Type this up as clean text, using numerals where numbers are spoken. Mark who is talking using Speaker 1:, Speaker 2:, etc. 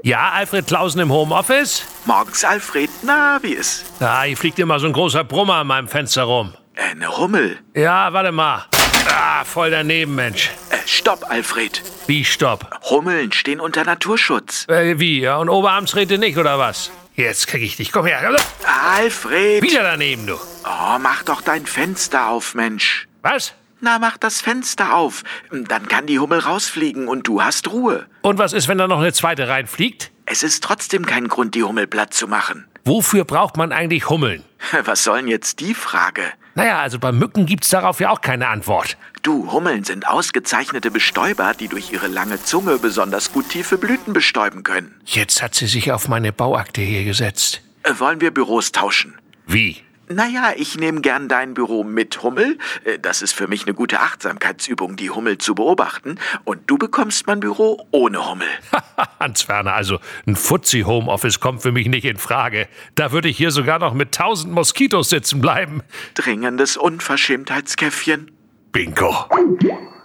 Speaker 1: Ja, Alfred Klausen im Homeoffice?
Speaker 2: Morgens, Alfred. Na, wie ist?
Speaker 1: Hier fliegt immer so ein großer Brummer an meinem Fenster rum.
Speaker 2: Eine Hummel.
Speaker 1: Ja, warte mal. Voll daneben, Mensch.
Speaker 2: Stopp, Alfred.
Speaker 1: Wie stopp?
Speaker 2: Hummeln stehen unter Naturschutz.
Speaker 1: Wie, ja? Und Oberamtsräte nicht, oder was? Jetzt krieg ich dich. Komm her.
Speaker 2: Alfred.
Speaker 1: Wieder daneben, du.
Speaker 2: Oh, mach doch dein Fenster auf, Mensch.
Speaker 1: Was?
Speaker 2: Na, mach das Fenster auf. Dann kann die Hummel rausfliegen und du hast Ruhe.
Speaker 1: Und was ist, wenn da noch eine zweite reinfliegt?
Speaker 2: Es ist trotzdem kein Grund, die Hummel platt zu machen.
Speaker 1: Wofür braucht man eigentlich Hummeln?
Speaker 2: Was soll denn jetzt die Frage?
Speaker 1: Naja, also bei Mücken gibt's darauf ja auch keine Antwort.
Speaker 2: Du, Hummeln sind ausgezeichnete Bestäuber, die durch ihre lange Zunge besonders gut tiefe Blüten bestäuben können.
Speaker 1: Jetzt hat sie sich auf meine Bauakte hier gesetzt.
Speaker 2: Wollen wir Büros tauschen?
Speaker 1: Wie?
Speaker 2: Naja, ich nehme gern dein Büro mit Hummel. Das ist für mich eine gute Achtsamkeitsübung, die Hummel zu beobachten. Und du bekommst mein Büro ohne Hummel.
Speaker 1: Hans Werner, also ein Fuzzi-Homeoffice kommt für mich nicht in Frage. Da würde ich hier sogar noch mit 1000 Moskitos sitzen bleiben.
Speaker 2: Dringendes Unverschämtheitskäffchen.
Speaker 1: Bingo.